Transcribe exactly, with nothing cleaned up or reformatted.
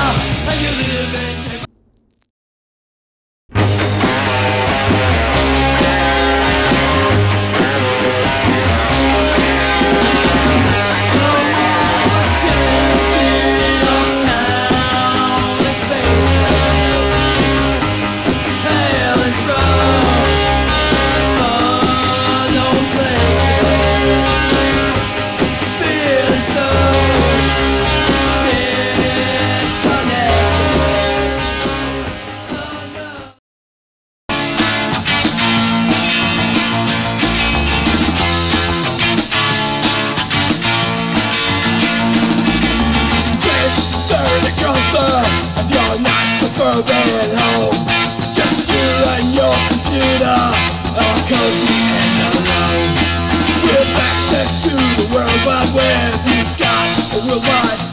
and you live in home. Just you and your computer, all cozy and alone. With access to the World Wide Web, you've got a worldwide